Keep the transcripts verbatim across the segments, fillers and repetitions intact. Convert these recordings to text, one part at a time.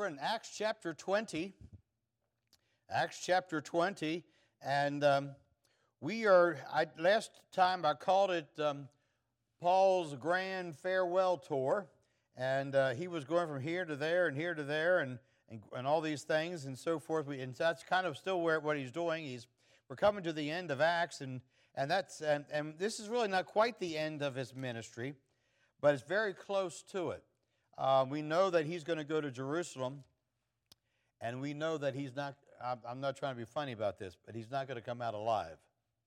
over in Acts chapter twenty. Acts chapter twenty, and um, we are, I, last time I called it um, Paul's Grand Farewell Tour, and uh, he was going from here to there and here to there and, and, and all these things and so forth. We, and that's kind of still where, what he's doing. He's, we're coming to the end of Acts, and, and, that's, and, and this is really not quite the end of his ministry, but it's very close to it. Uh, we know that he's going to go to Jerusalem, and we know that he's not, I'm not trying to be funny about this, but he's not going to come out alive.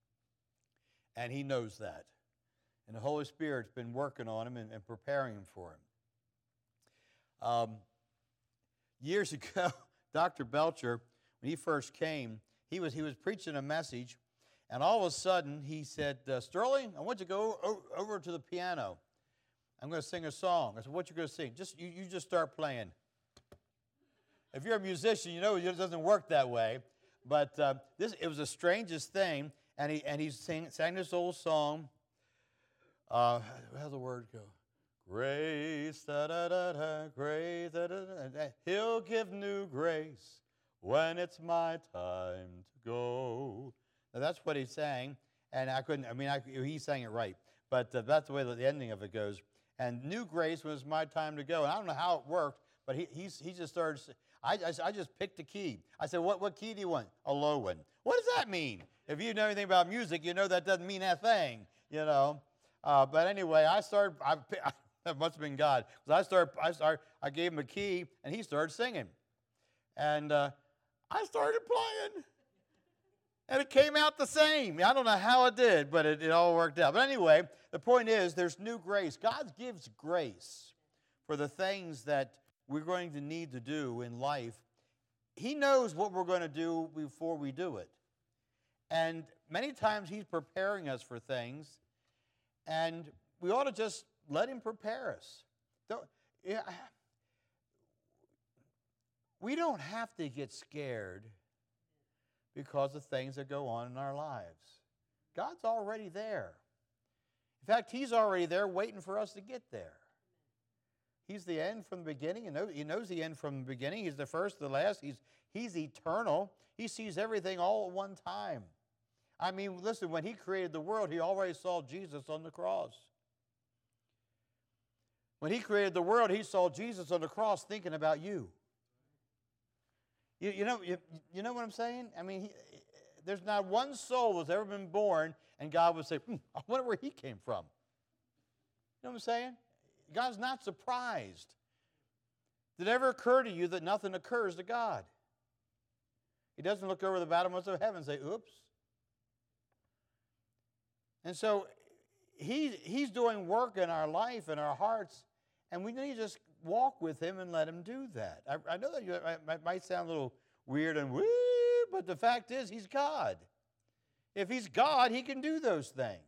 And he knows that. And the Holy Spirit's been working on him and, and preparing him for him. Um, years ago, Doctor Belcher, when he first came, he was, he was preaching a message, and all of a sudden he said, uh, Sterling, I want you to go o- over to the piano. I'm going to sing a song. I said, what you going to sing? Just you, you just start playing. If you're a musician, you know it doesn't work that way. But uh, this it was the strangest thing, and he and he sang, sang this old song. Uh, how's the word go? Grace, da da da da, grace, da da da. He'll give new grace when it's my time to go. Now that's what he sang, and I couldn't. I mean, I, he sang it right, but uh, that's the way the ending of it goes. And new grace was my time to go. And I don't know how it worked, but he he's, he just started. I, I, I just picked a key. I said, what, what key do you want? A low one. What does that mean? If you know anything about music, you know that doesn't mean a thing, you know. Uh, but anyway, I started, I, I, that must have been God. Because I started, I started, I gave him a key, and he started singing. And uh, I started playing. And it came out the same. I don't know how it did, but it, it all worked out. But anyway, the point is, there's new grace. God gives grace for the things that we're going to need to do in life. He knows what we're going to do before we do it. And many times he's preparing us for things, and we ought to just let him prepare us. Don't, yeah, we don't have to get scared because of things that go on in our lives. God's already there. In fact, he's already there waiting for us to get there. He's the end from the beginning. He knows, he knows the end from the beginning. He's the first, the last. He's, he's eternal. He sees everything all at one time. I mean, listen, when he created the world, he already saw Jesus on the cross. When he created the world, he saw Jesus on the cross thinking about you. You, you know, you, you know what I'm saying? I mean, he, there's not one soul that's ever been born, and God would say, hmm, I wonder where he came from. You know what I'm saying? God's not surprised. Did it ever occur to you that nothing occurs to God? He doesn't look over the bottomless of heaven and say, oops. And so he, he's doing work in our life, in our hearts, and we need to just walk with him and let him do that. I, I know that you, it might sound a little weird and woo, but the fact is he's God. If he's God, he can do those things.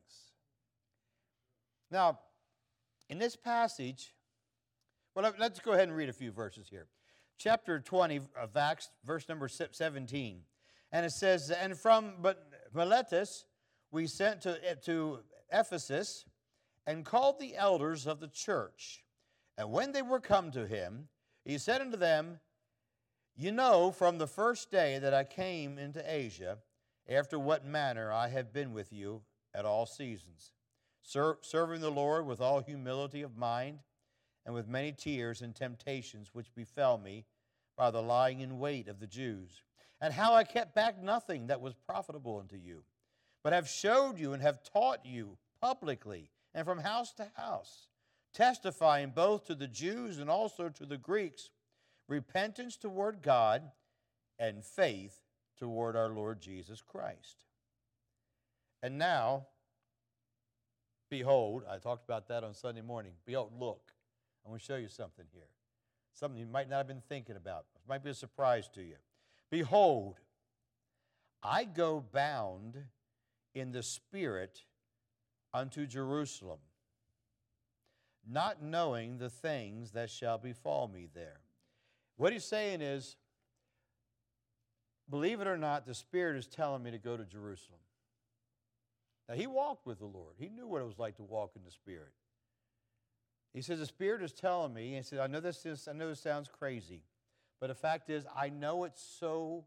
Now, in this passage, well, let's go ahead and read a few verses here. Chapter twenty of Acts, verse number seventeen. And it says, and from Miletus we sent to, to Ephesus and called the elders of the church. And when they were come to him, he said unto them, you know from the first day that I came into Asia, after what manner I have been with you at all seasons, Ser- serving the Lord with all humility of mind, and with many tears and temptations which befell me by the lying in wait of the Jews, and how I kept back nothing that was profitable unto you, but have showed you and have taught you publicly and from house to house, testifying both to the Jews and also to the Greeks, repentance toward God and faith toward our Lord Jesus Christ. And now, behold, I talked about that on Sunday morning. Behold, look, I want to show you something here. Something you might not have been thinking about. It might be a surprise to you. Behold, I go bound in the Spirit unto Jerusalem, not knowing the things that shall befall me there. What he's saying is, believe it or not, the Spirit is telling me to go to Jerusalem. Now, he walked with the Lord. He knew what it was like to walk in the Spirit. He says, the Spirit is telling me, and he said, I know this is, I know this sounds crazy, But the fact is, I know it so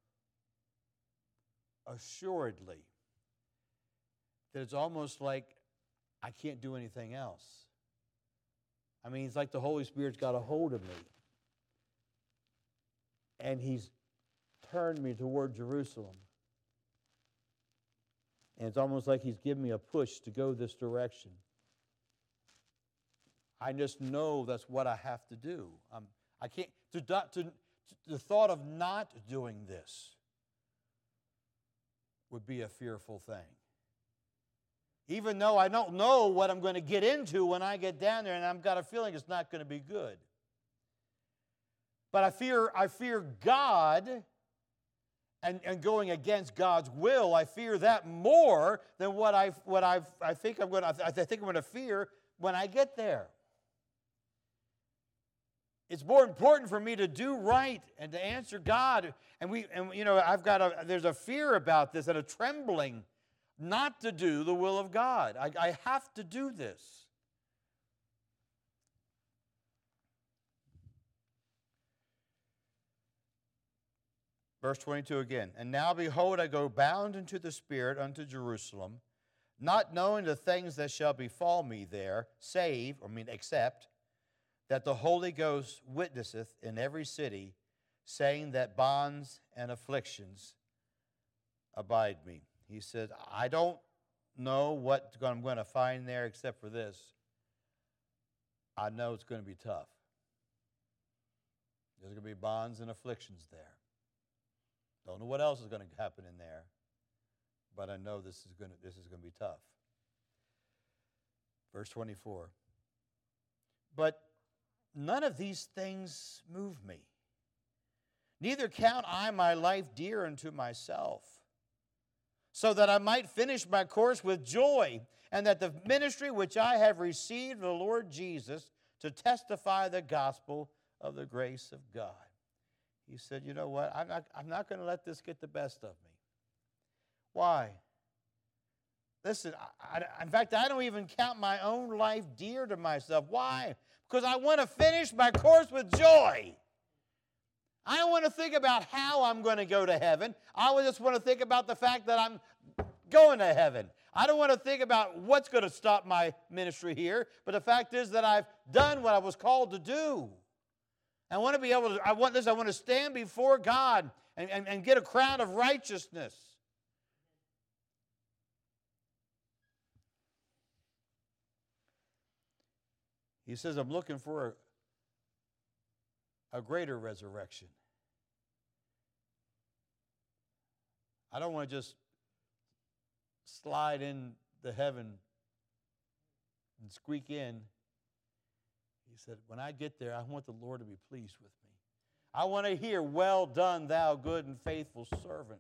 assuredly that it's almost like I can't do anything else. I mean, it's like the Holy Spirit's got a hold of me. And He's turned me toward Jerusalem. And it's almost like He's given me a push to go this direction. I just know that's what I have to do. I'm, I can't, to, to, to, the thought of not doing this would be a fearful thing. Even though I don't know what I'm going to get into when I get down there, and I've got a feeling it's not going to be good. But I fear, I fear God, and, and going against God's will, I fear that more than what I what I I think I'm going to I think I'm going to fear when I get there. It's more important for me to do right and to answer God. And we and you know I've got a there's a fear about this and a trembling not to do the will of God. I, I have to do this. Verse twenty-two again. And now behold, I go bound into the Spirit unto Jerusalem, not knowing the things that shall befall me there, save, or I mean except, that the Holy Ghost witnesseth in every city, saying that bonds and afflictions abide me. He said, I don't know what I'm going to find there except for this. I know it's going to be tough. There's going to be bonds and afflictions there. Don't know what else is going to happen in there, but I know this is going to, this is going to be tough. Verse twenty-four. But none of these things move me. Neither count I my life dear unto myself, so that I might finish my course with joy, and that the ministry which I have received of the Lord Jesus to testify the gospel of the grace of God. He said, you know what, I'm not, I'm not going to let this get the best of me. Why? Listen, I, I, in fact, I don't even count my own life dear to myself. Why? Because I want to finish my course with joy. I don't want to think about how I'm going to go to heaven. I just want to think about the fact that I'm going to heaven. I don't want to think about what's going to stop my ministry here, but the fact is that I've done what I was called to do. I want to be able to, I want this, I want to stand before God and, and, and get a crown of righteousness. He says, I'm looking for a, a greater resurrection. I don't want to just slide into heaven and squeak in. He said, when I get there, I want the Lord to be pleased with me. I want to hear, well done, thou good and faithful servant.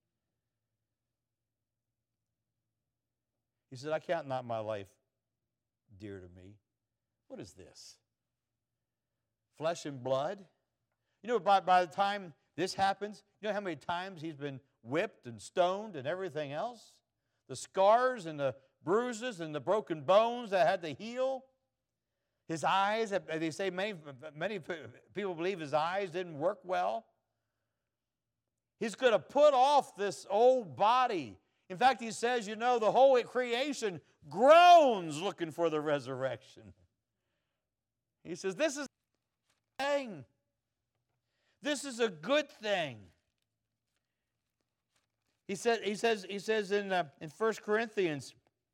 He said, I count not my life dear to me. What is this? Flesh and blood? You know, by, by the time this happens, you know how many times he's been whipped and stoned and everything else? The scars and the bruises and the broken bones that had to heal. His eyes, they say many, many people believe his eyes didn't work well. He's going to put off this old body. In fact, he says, you know, the whole creation groans looking for the resurrection. He says, this is a thing. This is a good thing. He said, he says, he says in, uh, in First Corinthians,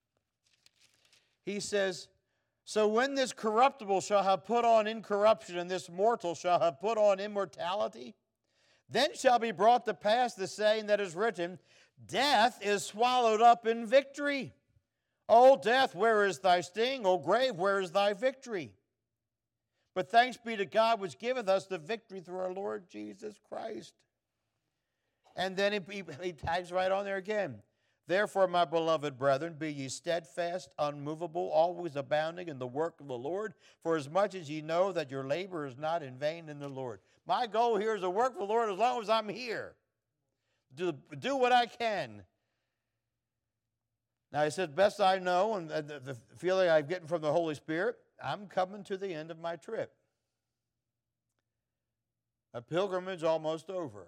he says, so when this corruptible shall have put on incorruption, and this mortal shall have put on immortality, then shall be brought to pass the saying that is written, death is swallowed up in victory. O death, where is thy sting? O grave, where is thy victory? But thanks be to God which giveth us the victory through our Lord Jesus Christ. And then he, he tags right on there again. Therefore, my beloved brethren, be ye steadfast, unmovable, always abounding in the work of the Lord, for as much as ye know that your labor is not in vain in the Lord. My goal here is to work for the Lord as long as I'm here. Do, do what I can. Now, he said, best I know, and the, the feeling I'm getting from the Holy Spirit, I'm coming to the end of my trip. A pilgrimage almost over.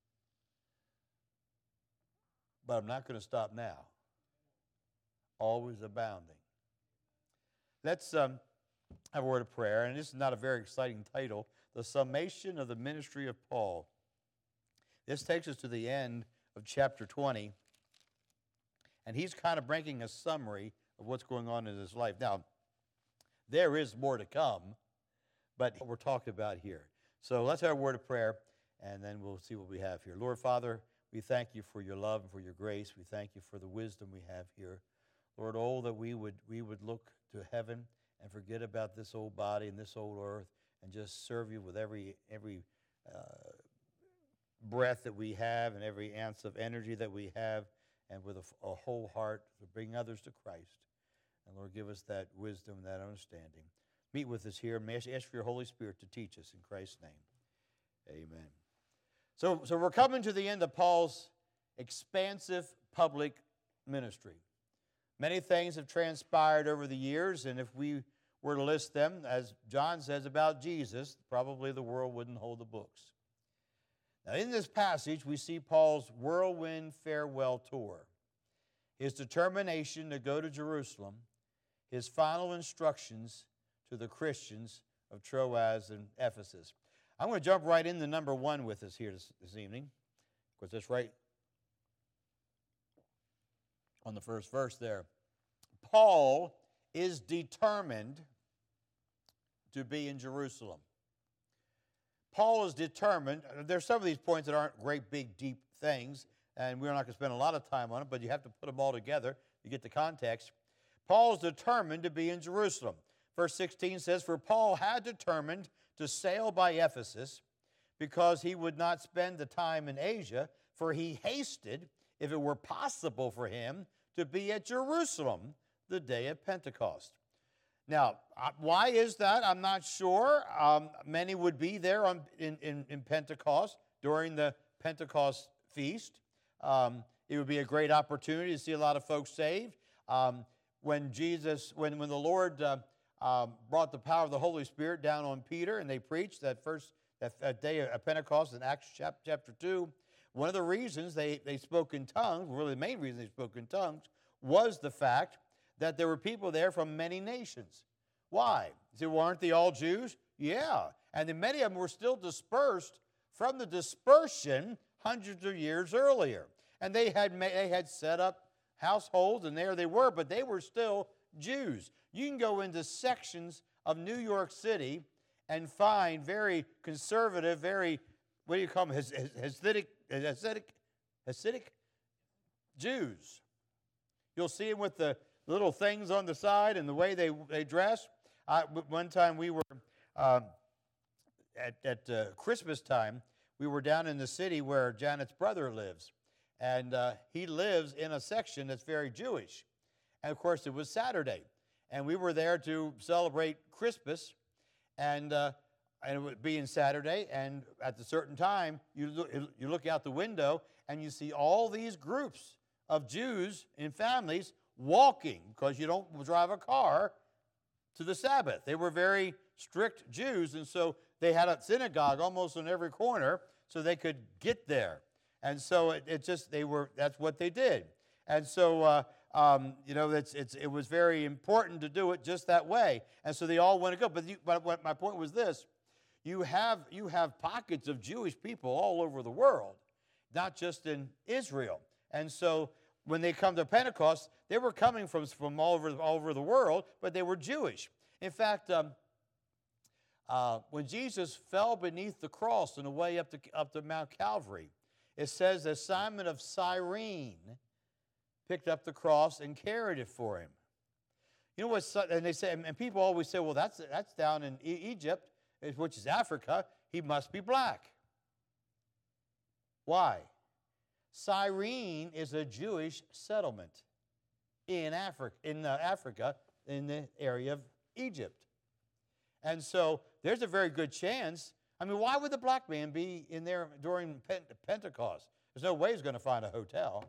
But I'm not going to stop now. Always abounding. Let's um, have a word of prayer. And this is not a very exciting title. The Summation of the Ministry of Paul. This takes us to the end of chapter twenty. And he's kind of bringing a summary of what's going on in his life. Now, there is more to come, but we're talking about here. So let's have a word of prayer, and then we'll see what we have here. Lord Father, we thank you for your love and for your grace. We thank you for the wisdom we have here. Lord, oh, that we would we would look to heaven and forget about this old body and this old earth and just serve you with every every uh, breath that we have and every ounce of energy that we have, and with a, a whole heart to bring others to Christ. And Lord, give us that wisdom, that understanding. Meet with us here. May I ask for your Holy Spirit to teach us in Christ's name. Amen. So, so we're coming to the end of Paul's expansive public ministry. Many things have transpired over the years, and if we were to list them, as John says about Jesus, probably the world wouldn't hold the books. Now, in this passage, we see Paul's whirlwind farewell tour, his determination to go to Jerusalem, his final instructions to the Christians of Troas and Ephesus. I'm going to jump right into number one with us here this, this evening, because that's right on the first verse there. Paul is determined to be in Jerusalem. Paul is determined. There's some of these points that aren't great, big, deep things, and we're not going to spend a lot of time on it, but you have to put them all together to get the context. Paul's determined to be in Jerusalem. Verse sixteen says, "For Paul had determined to sail by Ephesus because he would not spend the time in Asia, for he hasted, if it were possible for him, to be at Jerusalem the day of Pentecost." Now, why is that? I'm not sure. Um, many would be there on, in, in, in Pentecost during the Pentecost feast. Um, it would be a great opportunity to see a lot of folks saved. Um, when Jesus, when, when the Lord uh, uh, brought the power of the Holy Spirit down on Peter and they preached that first that, that day of Pentecost in Acts chapter two, one of the reasons they, they spoke in tongues, really the main reason they spoke in tongues, was the fact that there were people there from many nations. Why? You say, well, aren't they all Jews? Yeah. And then many of them were still dispersed from the dispersion hundreds of years earlier. And they had, they had set up households, and there they were, but they were still Jews. You can go into sections of New York City and find very conservative, very, what do you call them, Hasidic, Hasidic, Hasidic Jews. You'll see them with the little things on the side and the way they, they dress. I, one time we were, um, at, at uh, Christmas time, we were down in the city where Janet's brother lives. And uh, he lives in a section that's very Jewish. And, of course, it was Saturday. And we were there to celebrate Christmas. And, uh, and it would be Saturday. And at a certain time, you look, you look out the window and you see all these groups of Jews in families walking, because you don't drive a car to the Sabbath. They were very strict Jews, and so they had a synagogue almost on every corner so they could get there. And so it, it just, they were, that's what they did. And so, uh, um, you know, it's, it's, it was very important to do it just that way. And so they all want to go. But, you, but what my point was this, you have, you have pockets of Jewish people all over the world, not just in Israel. And so when they come to Pentecost, they were coming from, from all, over, all over the world, but they were Jewish. In fact, um, uh, when Jesus fell beneath the cross on the way up to, up to Mount Calvary, it says that Simon of Cyrene picked up the cross and carried it for him. You know what? And they say, and people always say, well, that's, that's down in Egypt, which is Africa. He must be black. Why? Cyrene is a Jewish settlement in Africa, in uh, Africa, in the area of Egypt. And so there's a very good chance. I mean, why would the black man be in there during Pentecost? There's no way he's going to find a hotel.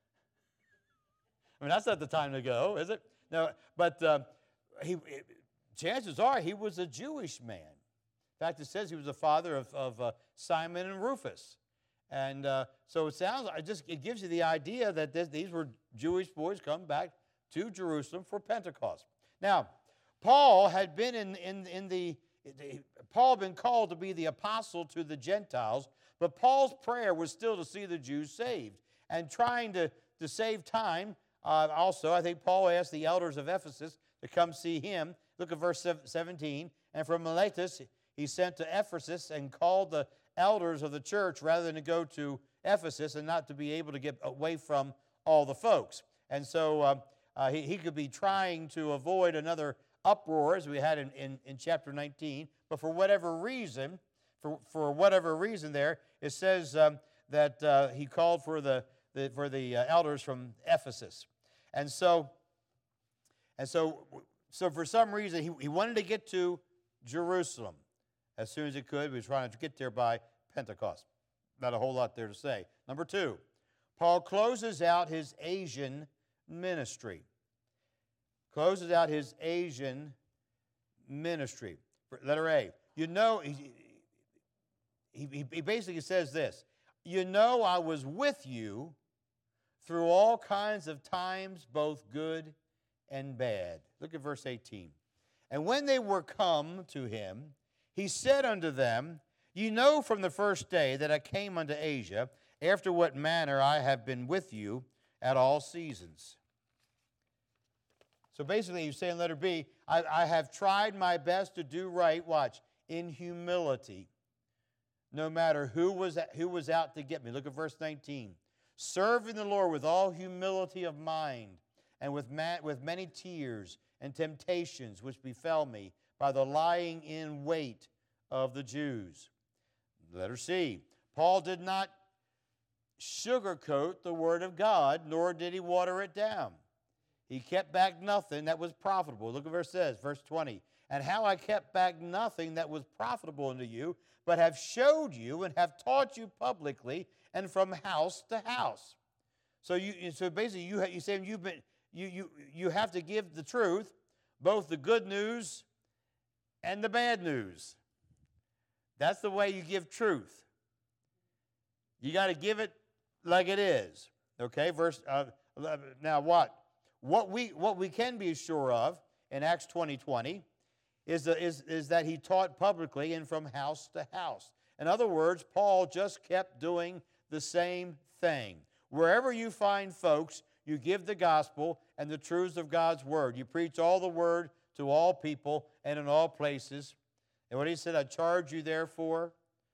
I mean, that's not the time to go, is it? No, but uh, he, chances are he was a Jewish man. In fact, it says he was the father of, of uh, Simon and Rufus. And uh, so it sounds, it just it gives you the idea that this, these were Jewish boys come back to Jerusalem for Pentecost. Now, Paul had been in, in, in the, Paul had been called to be the apostle to the Gentiles, but Paul's prayer was still to see the Jews saved. And trying to, to save time, uh, also, I think Paul asked the elders of Ephesus to come see him. Look at verse seventeen. And from Miletus he sent to Ephesus and called the elders of the church rather than to go to Ephesus and not to be able to get away from all the folks. And so uh, uh, he, he could be trying to avoid another uproar as we had in, in, in chapter nineteen. But for whatever reason, for, for whatever reason there, it says um, that uh, he called for the, the, for the uh, elders from Ephesus. And so, and so, so for some reason, he, he wanted to get to Jerusalem as soon as he could. He was trying to get there by Pentecost. Not a whole lot there to say. Number two, Paul closes out his Asian ministry. Closes out his Asian ministry. Letter A. You know, he, he, he basically says this. You know I was with you through all kinds of times, both good and bad. Look at verse eighteen. And when they were come to him, he said unto them, You know from the first day that I came unto Asia, after what manner I have been with you at all seasons. So basically, he's saying, letter B, I, I have tried my best to do right, watch, in humility, no matter who was, who was out to get me. Look at verse nineteen. Serving the Lord with all humility of mind, and with, ma- with many tears and temptations which befell me by the lying in wait of the Jews. Letter C. Paul did not sugarcoat the word of God, nor did he water it down. He kept back nothing that was profitable. Look at verse says, verse twenty. And how I kept back nothing that was profitable unto you, but have showed you and have taught you publicly and from house to house. So you, so basically, you you say you've been you you you have to give the truth, both the good news and the bad news. That's the way you give truth. You got to give it like it is. Okay, verse uh, now what? What we what we can be sure of in Acts twenty twenty is, the, is, is that he taught publicly and from house to house. In other words, Paul just kept doing the same thing. Wherever you find folks, you give the gospel and the truths of God's word. You preach all the word to all people and in all places. And what he said, I charge you therefore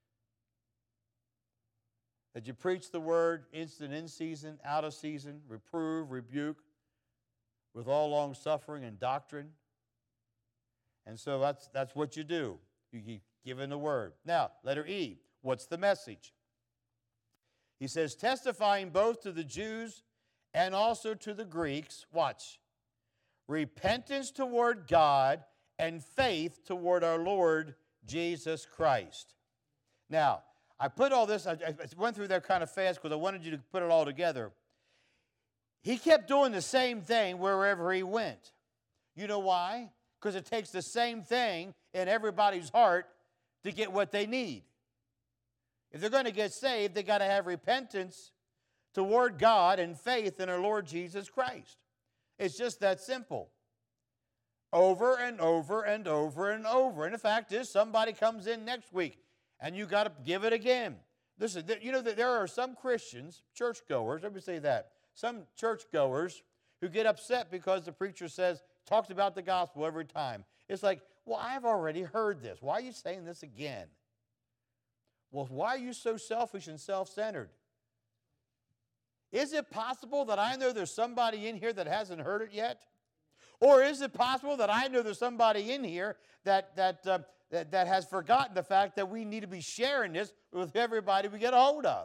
that you preach the word instant in season, out of season, reprove, rebuke, with all long suffering and doctrine. And so that's, that's what you do. You keep giving the word. Now, letter E, what's the message? He says, testifying both to the Jews and also to the Greeks, watch, repentance toward God and faith toward our Lord Jesus Christ. Now, I put all this, I, I went through there kind of fast because I wanted you to put it all together. He kept doing the same thing wherever he went. You know why? Because it takes the same thing in everybody's heart to get what they need. If they're going to get saved, they got to have repentance toward God and faith in our Lord Jesus Christ. It's just that simple. Over and over and over and over. And the fact is, somebody comes in next week, and you got to give it again. Listen, you know that there are some Christians, churchgoers, let me say that, some churchgoers who get upset because the preacher says, talks about the gospel every time. It's like, well, I've already heard this. Why are you saying this again? Well, why are you so selfish and self-centered? Is it possible that I know there's somebody in here that hasn't heard it yet? Or is it possible that I know there's somebody in here that, that, uh, that, that has forgotten the fact that we need to be sharing this with everybody we get a hold of?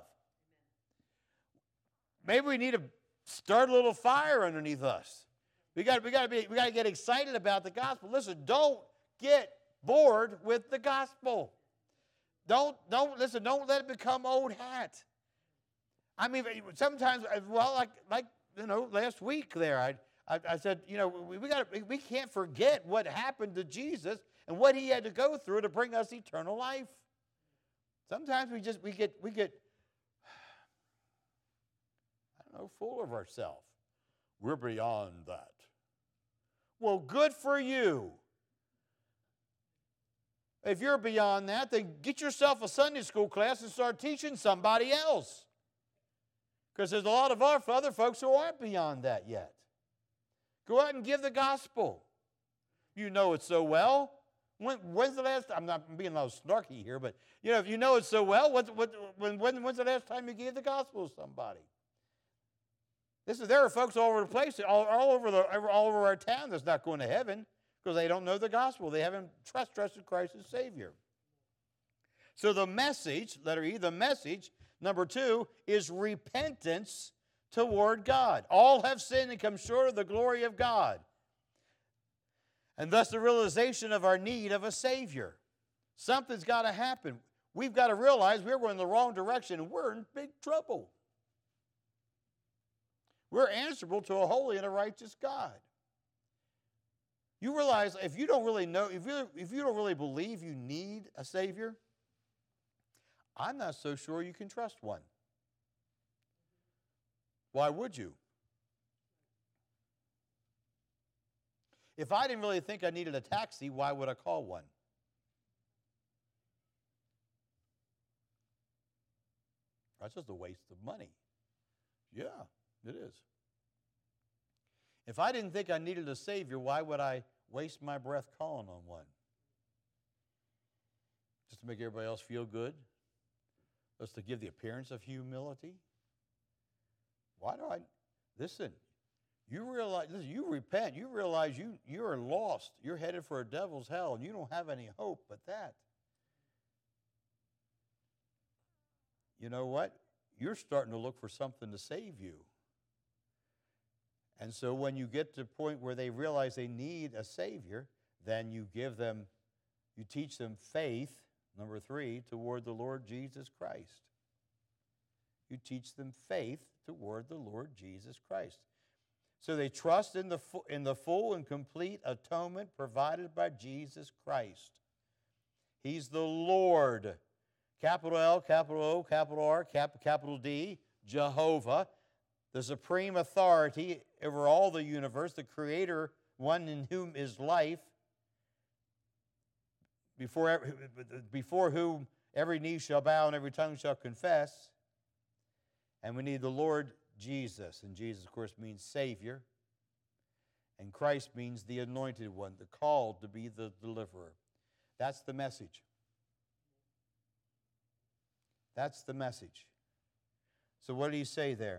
Maybe we need to start a little fire underneath us. We got we got to be we got to get excited about the gospel. Listen, don't get bored with the gospel. Don't don't listen. Don't let it become old hat. I mean, sometimes, well, like like you know, last week there, I I, I said, you know, we, we got we, we can't forget what happened to Jesus and what he had to go through to bring us eternal life. Sometimes we just we get we get I don't know, full of ourselves. We're beyond that. Well, good for you. If you're beyond that, then get yourself a Sunday school class and start teaching somebody else. Because there's a lot of our other folks who aren't beyond that yet. Go out and give the gospel. You know it so well. When, when's the last time? I'm not being a little snarky here, but you know, if you know it so well, what, what, when, when, when's the last time you gave the gospel to somebody? This is, there are folks all over the place, all, all, over the, all over our town that's not going to heaven because they don't know the gospel. They haven't trust, trusted Christ as Savior. So the message, letter E, the message, number two, is repentance toward God. All have sinned and come short of the glory of God. And thus the realization of our need of a Savior. Something's got to happen. We've got to realize we're going in the wrong direction and we're in big trouble. We're answerable to a holy and a righteous God. You realize if you don't really know, if you, if you don't really believe you need a Savior, I'm not so sure you can trust one. Why would you? If I didn't really think I needed a taxi, why would I call one? That's just a waste of money. Yeah, it is. If I didn't think I needed a Savior, why would I waste my breath calling on one? Just to make everybody else feel good? Just to give the appearance of humility? Why do I? Listen, you realize, listen, you repent, you realize you, you're lost. You're headed for a devil's hell, and you don't have any hope but that. You know what? You're starting to look for something to save you. And so when you get to the point where they realize they need a Savior, then you give them, you teach them faith, number three, toward the Lord Jesus Christ. You teach them faith toward the Lord Jesus Christ. So they trust in the, in the full and complete atonement provided by Jesus Christ. He's the Lord. Capital L, capital O, capital R, cap, capital D, Jehovah, the supreme authority over all the universe, the creator, one in whom is life, before, before whom every knee shall bow and every tongue shall confess. And we need the Lord Jesus. And Jesus, of course, means Savior. And Christ means the anointed one, the called to be the deliverer. That's the message. That's the message. So what did he say there?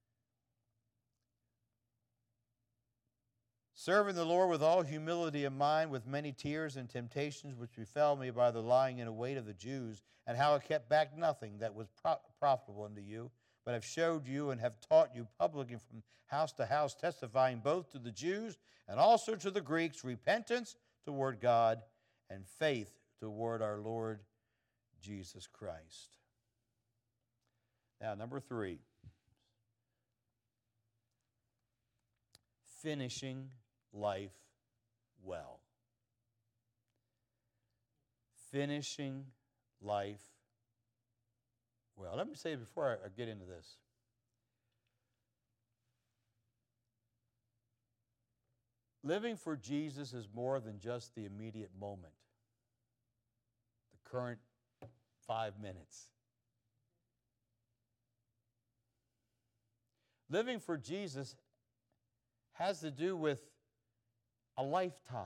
Serving the Lord with all humility of mind, with many tears and temptations which befell me by the lying in wait of the Jews, and how I kept back nothing that was pro- profitable unto you, but have showed you and have taught you publicly from house to house, testifying both to the Jews and also to the Greeks, repentance toward God and faith toward our Lord Jesus Christ. Now, number three, finishing life well. Finishing life well. Let me say before I get into this. Living for Jesus is more than just the immediate moment, the current five minutes. Living for Jesus has to do with a lifetime.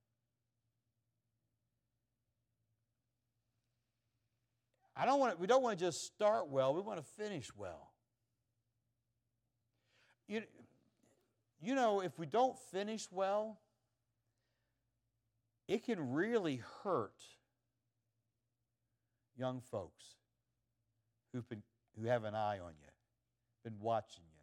I don't want to, we don't want to just start well, we want to finish well. You, you know, if we don't finish well, it can really hurt young folks who've been, who have an eye on you, been watching you.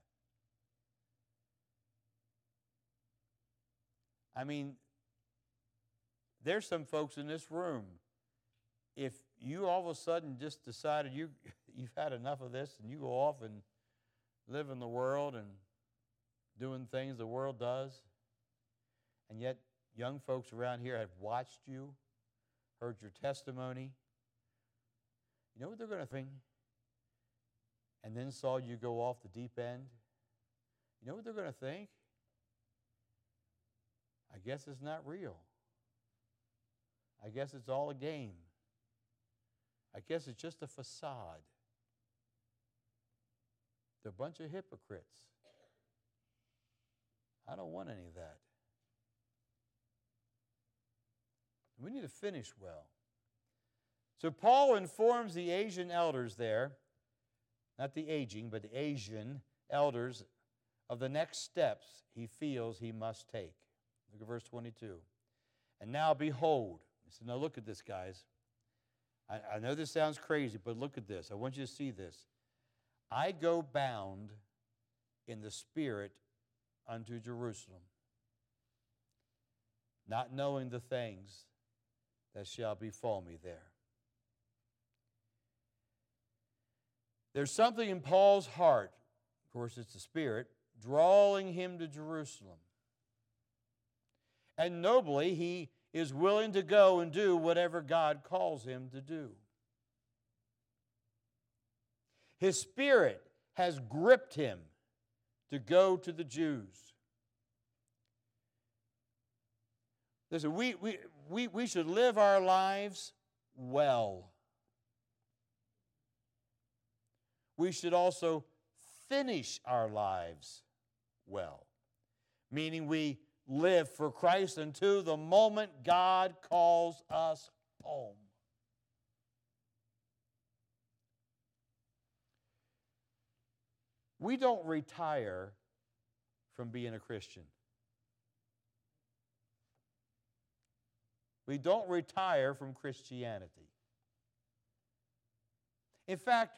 I mean, there's some folks in this room, if you all of a sudden just decided you, you've had enough of this and you go off and live in the world and doing things the world does, and yet young folks around here have watched you, heard your testimony. You know what they're going to think? And then saw you go off the deep end. You know what they're going to think? I guess it's not real. I guess it's all a game. I guess it's just a facade. They're a bunch of hypocrites. I don't want any of that. We need to finish well. So Paul informs the Asian elders there, not the aging, but the Asian elders, of the next steps he feels he must take. Look at verse twenty-two. And now behold, he said, now look at this, guys. I, I know this sounds crazy, but look at this. I want you to see this. I go bound in the Spirit unto Jerusalem, not knowing the things that shall befall me there. There's something in Paul's heart, of course it's the Spirit, drawing him to Jerusalem. And nobly he is willing to go and do whatever God calls him to do. His spirit has gripped him to go to the Jews. Listen, we, we, we, we should live our lives well. We should also finish our lives well, meaning we live for Christ until the moment God calls us home. We don't retire from being a Christian. We don't retire from Christianity. In fact,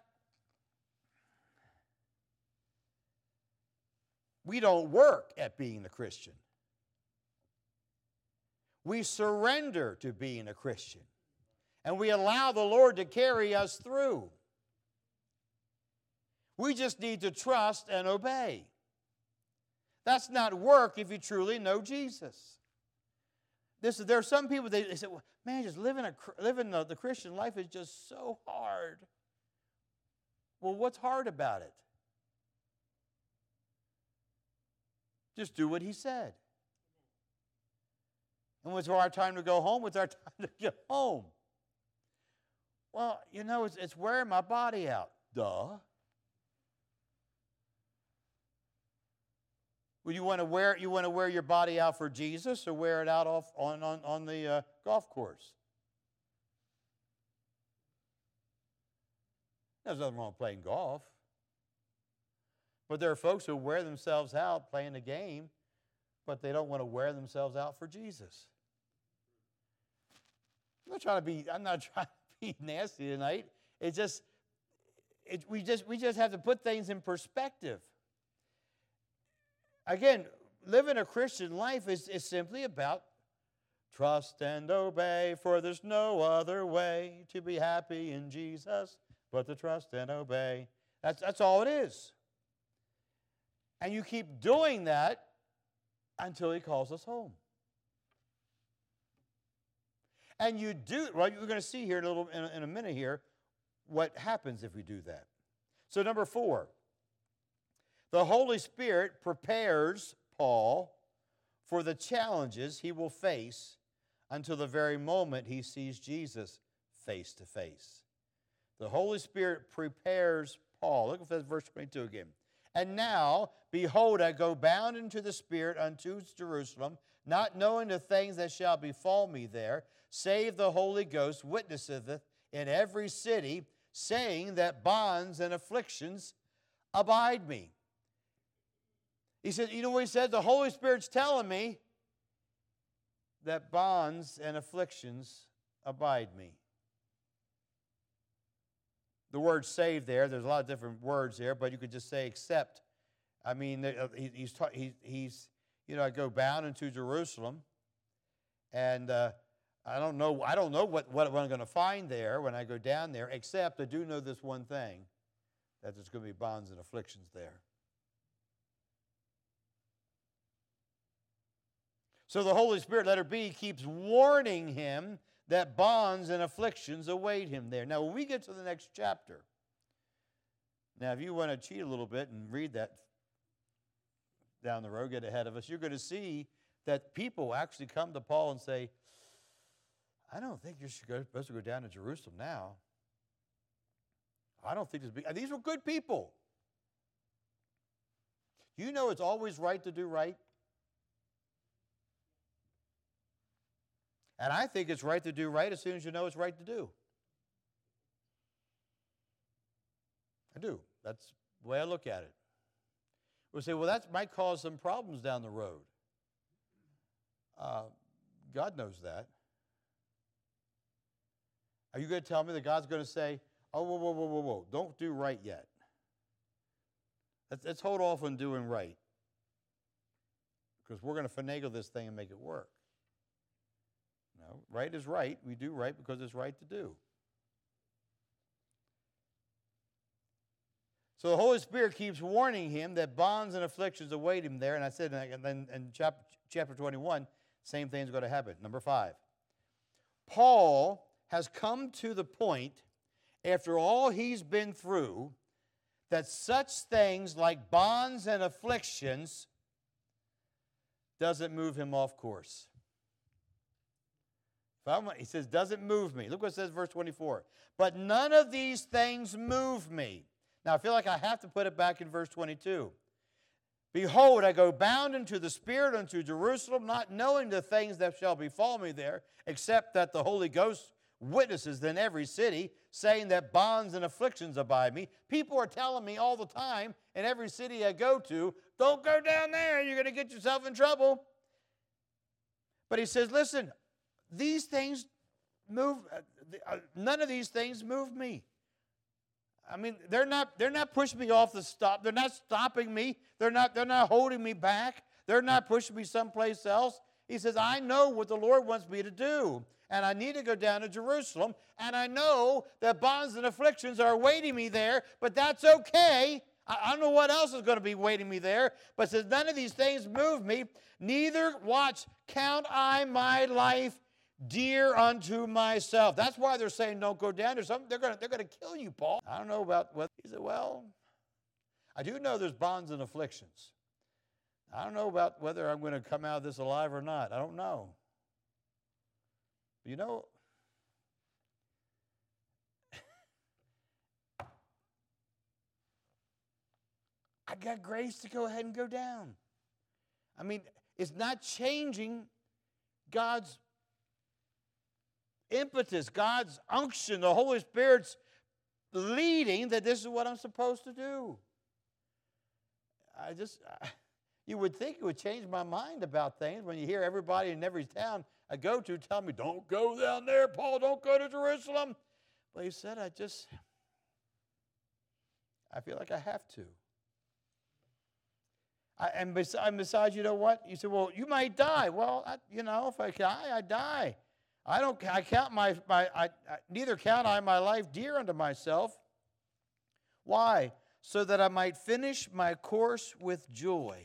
we don't work at being a Christian. We surrender to being a Christian. And we allow the Lord to carry us through. We just need to trust and obey. That's not work if you truly know Jesus. This, there are some people, they, they say, well, man, just living, a, living the, the Christian life is just so hard. Well, what's hard about it? Just do what he said. And when it's our time to go home, it's our time to get home. Well, you know, it's, it's wearing my body out. Duh. Well, you want to wear you want to wear your body out for Jesus, or wear it out off on on, on the uh, golf course? There's nothing wrong with playing golf. But there are folks who wear themselves out playing the game, but they don't want to wear themselves out for Jesus. I'm not trying to be, I'm not trying to be nasty tonight. It's just, it, we just we just have to put things in perspective. Again, living a Christian life is, is simply about trust and obey, for there's no other way to be happy in Jesus but to trust and obey. That's, that's all it is. And you keep doing that until he calls us home. And you do, well, you're going to see here in a, little, in a, in a minute here what happens if we do that. So number four, the Holy Spirit prepares Paul for the challenges he will face until the very moment he sees Jesus face to face. The Holy Spirit prepares Paul. Look at verse twenty-two again. And now, behold, I go bound into the Spirit unto Jerusalem, not knowing the things that shall befall me there, save the Holy Ghost witnesseth in every city, saying that bonds and afflictions abide me. He said, you know what he said? The Holy Spirit's telling me that bonds and afflictions abide me. The word save there, there's a lot of different words there, but you could just say except. I mean, he's, he's, he's you know, I go bound into Jerusalem, and uh, I don't know, I don't know what, what I'm going to find there when I go down there, except I do know this one thing, that there's going to be bonds and afflictions there. So the Holy Spirit, letter B, keeps warning him that bonds and afflictions await him there. Now, when we get to the next chapter, now if you want to cheat a little bit and read that down the road, get ahead of us, you're going to see that people actually come to Paul and say, I don't think you're supposed to go down to Jerusalem now. I don't think this be. These were good people. You know it's always right to do right. And I think it's right to do right as soon as you know it's right to do. I do. That's the way I look at it. We'll say, well, that might cause some problems down the road. Uh, God knows that. Are you going to tell me that God's going to say, oh, whoa, whoa, whoa, whoa, whoa, don't do right yet? Let's, let's hold off on doing right. Because we're going to finagle this thing and make it work. No, right is right. We do right because it's right to do. So the Holy Spirit keeps warning him that bonds and afflictions await him there. And I said, and then in chapter, chapter twenty-one, same thing's going to happen. Number five. Paul has come to the point, after all he's been through, that such things like bonds and afflictions doesn't move him off course. He says, doesn't move me. Look what it says, verse twenty-four. But none of these things move me. Now, I feel like I have to put it back in verse twenty-two. Behold, I go bound into the Spirit unto Jerusalem, not knowing the things that shall befall me there, except that the Holy Ghost witnesses in every city, saying that bonds and afflictions abide me. People are telling me all the time in every city I go to, don't go down there, you're going to get yourself in trouble. But he says, listen, these things move, uh, none of these things move me. I mean, they're not, they're not pushing me off the stop. They're not stopping me. They're not, they're not holding me back. They're not pushing me someplace else. He says, I know what the Lord wants me to do. And I need to go down to Jerusalem. And I know that bonds and afflictions are awaiting me there, but that's okay. I, I don't know what else is going to be waiting me there. But says, none of these things move me. Neither, watch, count I my life dear unto myself. That's why they're saying don't go down. There's something, they're going to, they're going to kill you, Paul. I don't know about what. He said, well, I do know there's bonds and afflictions. I don't know about whether I'm going to come out of this alive or not. I don't know. But you know, I got grace to go ahead and go down. I mean, it's not changing God's impetus, God's unction, the Holy Spirit's leading that this is what I'm supposed to do. I just, I, you would think it would change my mind about things when you hear everybody in every town I go to tell me, don't go down there, Paul, don't go to Jerusalem. But he said, I just, I feel like I have to. I, and, bes- and besides, you know what? You said, well, you might die. Well, I, you know, if I die, I die. I don't. I count my. my I, I, neither count I my life dear unto myself. Why? So that I might finish my course with joy,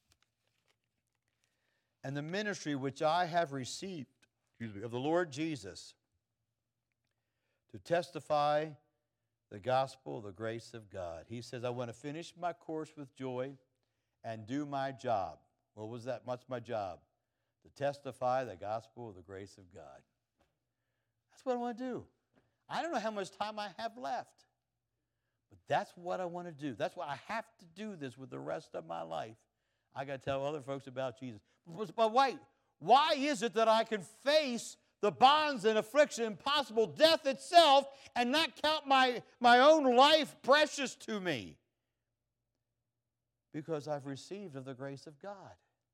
and the ministry which I have received, excuse me, of the Lord Jesus, to testify the gospel of the grace of God. He says, I want to finish my course with joy, and do my job. What was that? What's my job? To testify the gospel of the grace of God. That's what I want to do. I don't know how much time I have left, but that's what I want to do. That's why I have to do this with the rest of my life. I got to tell other folks about Jesus. But wait, why is it that I can face the bonds and affliction and possible death itself and not count my, my own life precious to me? Because I've received of the grace of God.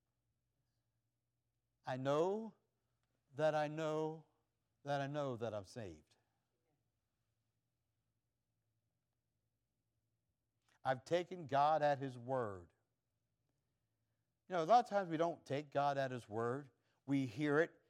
I know that I know that I know that I'm saved. I've taken God at His word. You know, a lot of times we don't take God at His word. We hear it,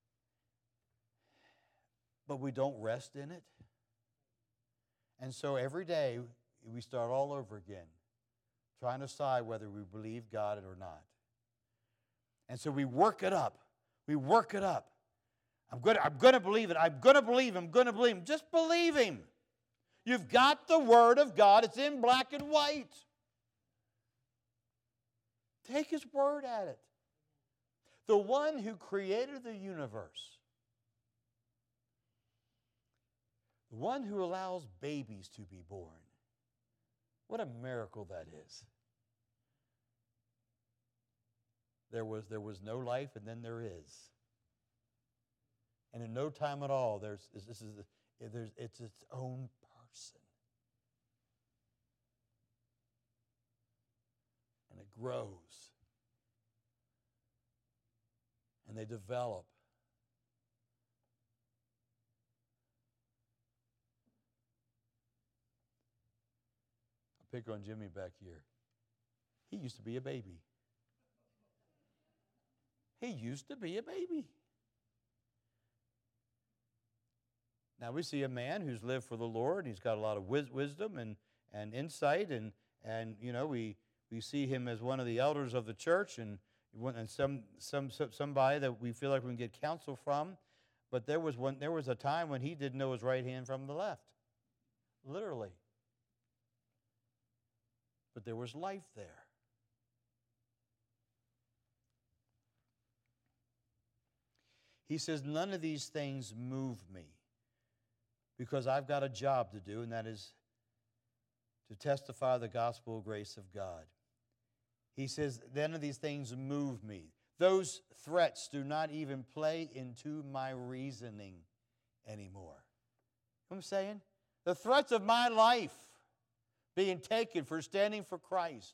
but we don't rest in it. And so every day we start all over again, trying to decide whether we believe God or not. And so we work it up. We work it up. I'm going to I'm going to believe it. I'm going to believe him. I'm going to believe him. Just believe him. You've got the Word of God. It's in black and white. Take his word at it. The one who created the universe, the one who allows babies to be born. What a miracle that is. There was, there was no life, and then there is. And in no time at all, there's, this is, there's, it's its own person. And it grows. And they develop. I pick on Jimmy back here. He used to be a baby. He used to be a baby. Now we see a man who's lived for the Lord. He's got a lot of wis- wisdom and, and insight, and and you know we we see him as one of the elders of the church, and and some some somebody that we feel like we can get counsel from. But there was one there was a time when he didn't know his right hand from the left, literally. But there was life there. He says, none of these things move me, because I've got a job to do, and that is to testify the gospel grace of God. He says, none of these things move me. Those threats do not even play into my reasoning anymore. You know what I'm saying? The threats of my life being taken for standing for Christ,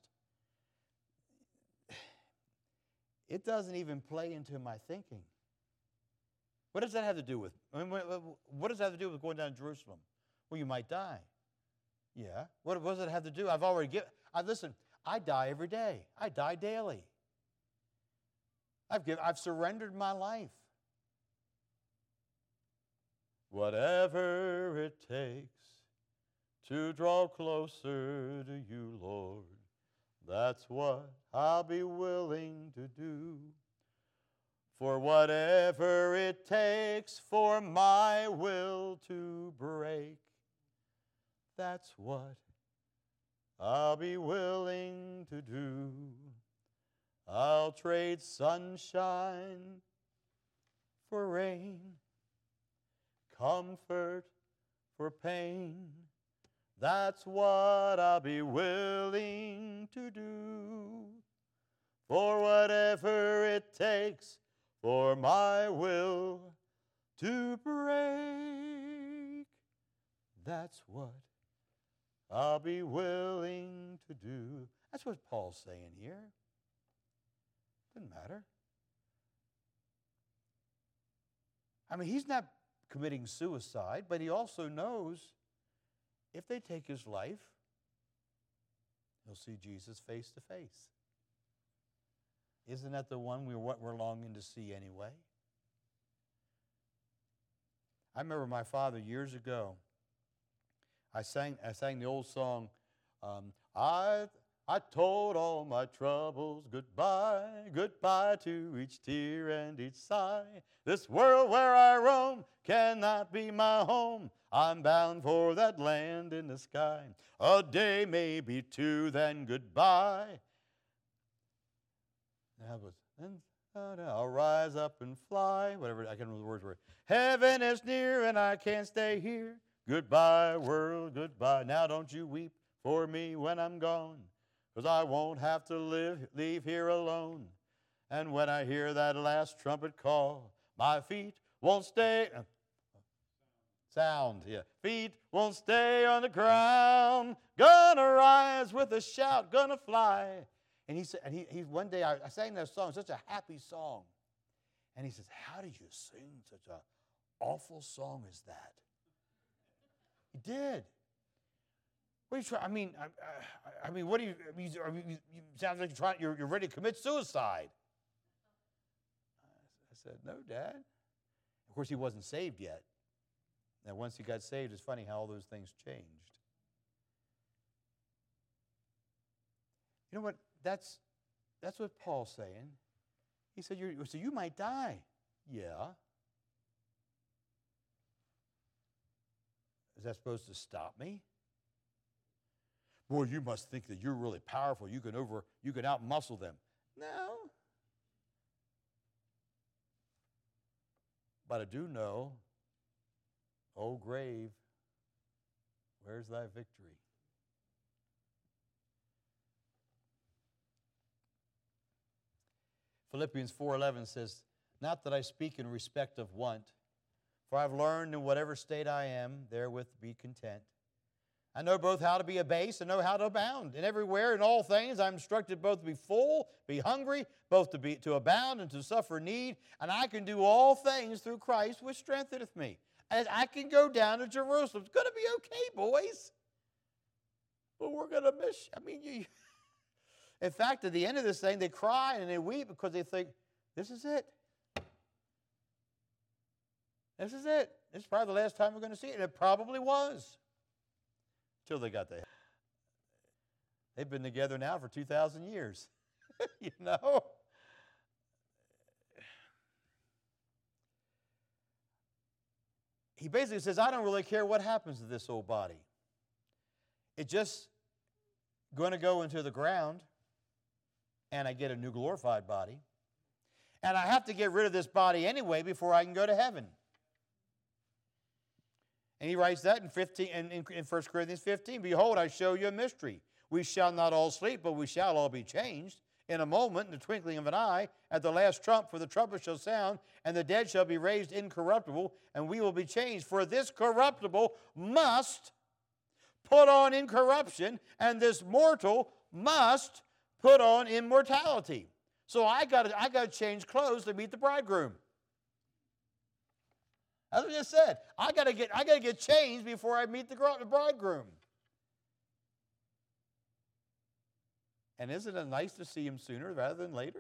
it doesn't even play into my thinking. What does that have to do with? I mean, what does that have to do with going down to Jerusalem? Well, you might die. Yeah. What, what does it have to do? I've already given. I listen. I die every day. I die daily. I've given, I've surrendered my life. Whatever it takes to draw closer to you, Lord, that's what I'll be willing to do. For whatever it takes for my will to break, that's what I'll be willing to do. I'll trade sunshine for rain, comfort for pain. That's what I'll be willing to do. For whatever it takes for my will to break, that's what I'll be willing to do. That's what Paul's saying here. Doesn't matter. I mean, he's not committing suicide, but he also knows if they take his life, he'll see Jesus face to face. Isn't that the one we're what we're longing to see anyway? I remember my father years ago. I sang I sang the old song. Um, I I told all my troubles goodbye, goodbye to each tear and each sigh. This world where I roam cannot be my home. I'm bound for that land in the sky. A day, maybe two, then goodbye. That was, then I'll rise up and fly. Whatever, I can't remember the words were. Heaven is near and I can't stay here. Goodbye, world, goodbye. Now don't you weep for me when I'm gone, 'cause I won't have to live, leave here alone. And when I hear that last trumpet call, my feet won't stay. Uh, sound, yeah. Feet won't stay on the ground. Gonna rise with a shout, gonna fly. And he said, and he, he one day I, I sang that song, such a happy song. And he says, how did you sing such an awful song as that? He did. What are you trying? I mean, I, I, I mean, what do you? I mean, you, you, you sounds like you're trying. You're, you're ready to commit suicide. I said, no, Dad. Of course, he wasn't saved yet. Now, once he got saved, it's funny how all those things changed. You know what? That's that's what Paul's saying. He said, You're, so you might die. Yeah. Is that supposed to stop me? Boy, you must think that you're really powerful. You can over, you can out-muscle them. No. But I do know, oh grave, where's thy victory? Philippians four eleven says, not that I speak in respect of want, for I've learned in whatever state I am, therewith be content. I know both how to be abased and know how to abound. And everywhere in all things I'm instructed both to be full, be hungry, both to be to abound and to suffer need. And I can do all things through Christ which strengtheneth me. And I can go down to Jerusalem. It's going to be okay, boys. But we're going to miss, I mean, you... In fact, at the end of this thing, they cry and they weep because they think, this is it. This is it. This is probably the last time we're going to see it. And it probably was. Till they got the heaven. They've been together now for two thousand years. You know? He basically says, I don't really care what happens to this old body. It's just going to go into the ground, and I get a new glorified body. And I have to get rid of this body anyway before I can go to heaven. And he writes that in fifteen in, in, in First Corinthians fifteen. Behold, I show you a mystery. We shall not all sleep, but we shall all be changed. In a moment, in the twinkling of an eye, at the last trump, for the trumpet shall sound, and the dead shall be raised incorruptible, and we will be changed. For this corruptible must put on incorruption, and this mortal must put on immortality. So I got I got to change clothes to meet the bridegroom. As I just said, I got to get I got to get changed before I meet the bridegroom. And isn't it nice to see him sooner rather than later?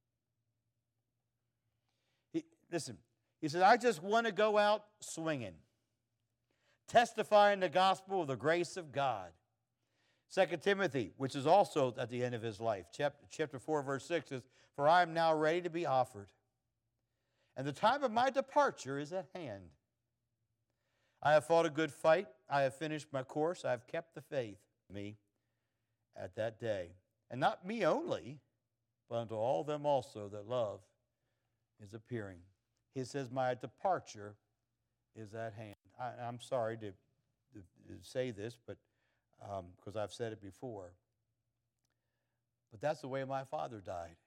He, listen, he said, I just want to go out swinging, testifying the gospel of the grace of God. Second Timothy, which is also at the end of his life, chapter, chapter four, verse six says, for I am now ready to be offered, and the time of my departure is at hand. I have fought a good fight. I have finished my course. I have kept the faith. Me at that day. And not me only, but unto all them also that love is appearing. He says, my departure is at hand. I, I'm sorry to, to, to say this, but because um, I've said it before. But that's the way my father died.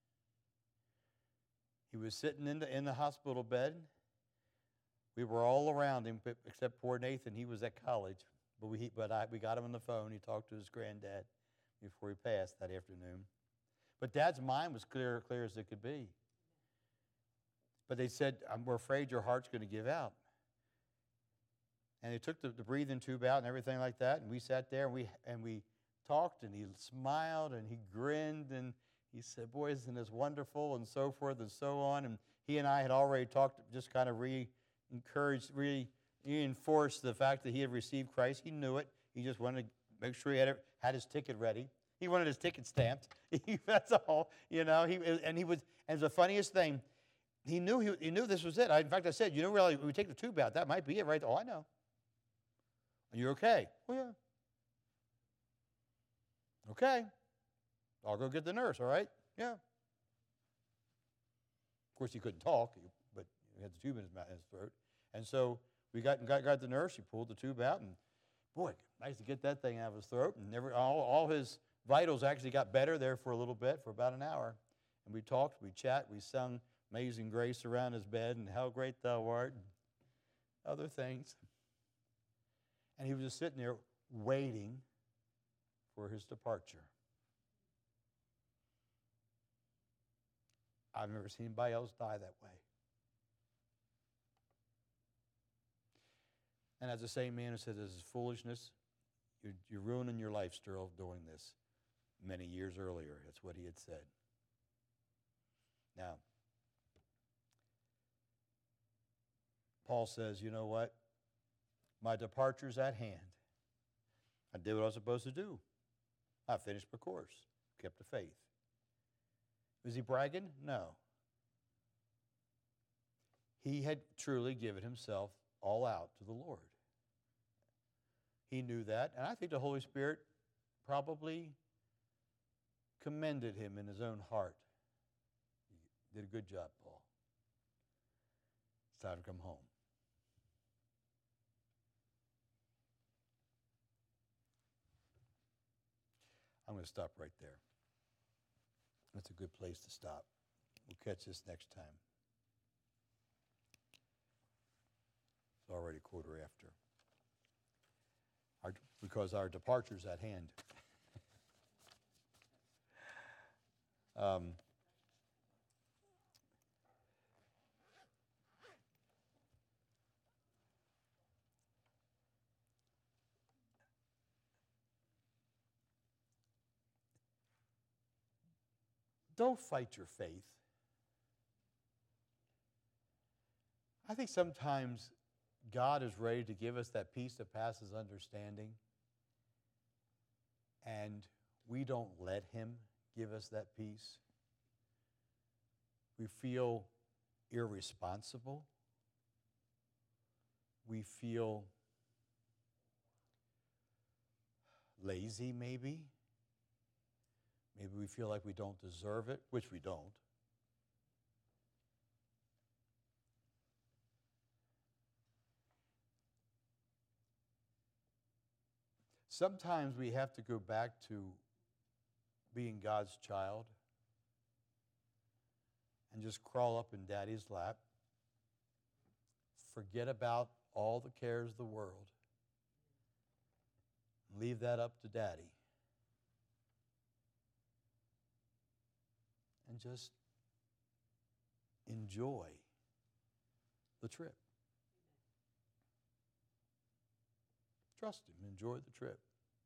He was sitting in the, in the hospital bed. We were all around him, except poor Nathan. He was at college. But we, but I, we got him on the phone. He talked to his granddad before he passed that afternoon. But Dad's mind was clear, clear as it could be. But they said, we're afraid your heart's going to give out. And they took the, the breathing tube out and everything like that. And we sat there and we, and we talked, and he smiled and he grinned and he said, boy, isn't this wonderful, and so forth and so on. And he and I had already talked, just kind of re-encouraged, re-reinforced the fact that he had received Christ. He knew it. He just wanted to make sure he had, it, had his ticket ready. He wanted his ticket stamped. That's all, you know. He and he was, and the funniest thing, he knew he, he knew this was it. I, in fact, I said, you know, really, we take the tube out. That might be it, right? Oh, I know. Are you okay? Oh, yeah. Okay. I'll go get the nurse, all right? Yeah. Of course, he couldn't talk, but he had the tube in his mouth, in his throat. And so we got, got, got the nurse. He pulled the tube out, and boy, nice to get that thing out of his throat. And every, all, all his vitals actually got better there for a little bit, for about an hour. And we talked, we chat, we sung Amazing Grace around his bed, and How Great Thou Art, and other things. And he was just sitting there waiting for his departure. I've never seen anybody else die that way. And as the same man who said this is foolishness, you're, you're ruining your life, Sterl, doing this many years earlier. That's what he had said. Now, Paul says, you know what? My departure's at hand. I did what I was supposed to do. I finished my course, kept the faith. Was he bragging? No. he had truly given himself all out to the Lord. He knew that, and I think the Holy Spirit probably commended him in his own heart. You did a good job, Paul. It's time to come home. I'm going to stop right there. That's a good place to stop. We'll catch this next time. It's already quarter after. Our, because our departure's at hand. um, don't fight your faith. I think sometimes God is ready to give us that peace that passes understanding, and we don't let him give us that peace. We feel irresponsible. We feel lazy, maybe. Maybe we feel like we don't deserve it, which we don't. Sometimes we have to go back to being God's child and just crawl up in Daddy's lap, forget about all the cares of the world, leave that up to Daddy, and just enjoy the trip. Trust him, enjoy the trip.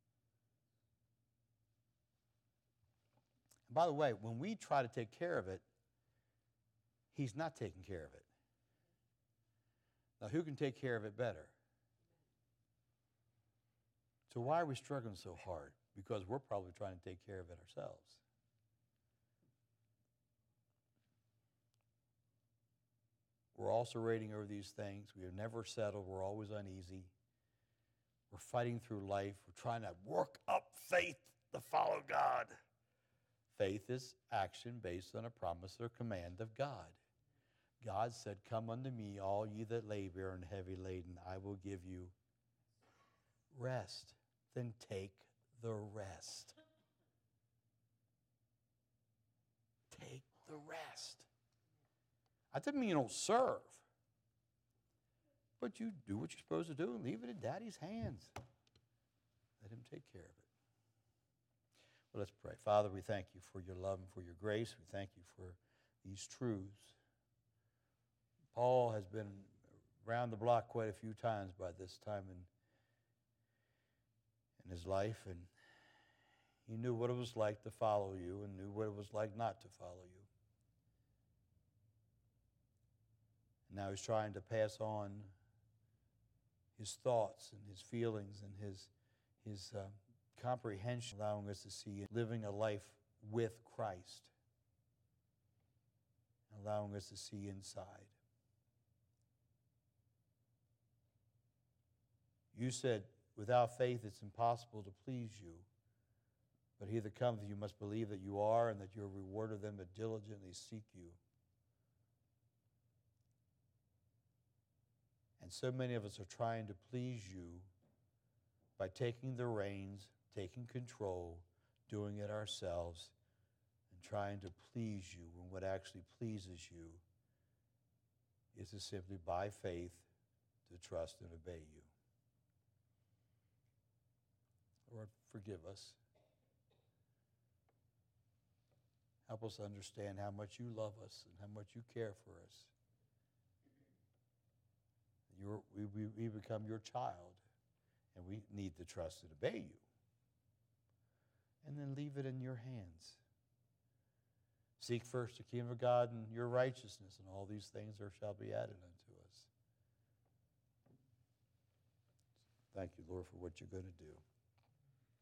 And by the way, when we try to take care of it, he's not taking care of it. Now, who can take care of it better? So why are we struggling so hard? Because we're probably trying to take care of it ourselves. We're also rating over these things. We are never settled. We're always uneasy. We're fighting through life. We're trying to work up faith to follow God. Faith is action based on a promise or command of God. God said, "Come unto me, all ye that labor and heavy laden, I will give you rest." Then take the rest. Take the rest. That doesn't mean you don't serve. But you do what you're supposed to do and leave it in Daddy's hands. Let him take care of it. Well, let's pray. Father, we thank you for your love and for your grace. We thank you for these truths. Paul has been around the block quite a few times by this time in, in his life, and he knew what it was like to follow you and knew what it was like not to follow you. And now he's trying to pass on his thoughts and his feelings and his, his uh, comprehension, allowing us to see living a life with Christ, allowing us to see inside. You said, without faith it's impossible to please you, but he that cometh you must believe that you are and that you're a rewarder of them that diligently seek you. And so many of us are trying to please you by taking the reins, taking control, doing it ourselves, and trying to please you when what actually pleases you is to simply, by faith, to trust and obey you. Lord, forgive us. Help us understand how much you love us and how much you care for us. You're, we, we, we become your child, and we need to trust and obey you. And then leave it in your hands. Seek first the kingdom of God and your righteousness, and all these things there shall be added unto us. Thank you, Lord, for what you're going to do.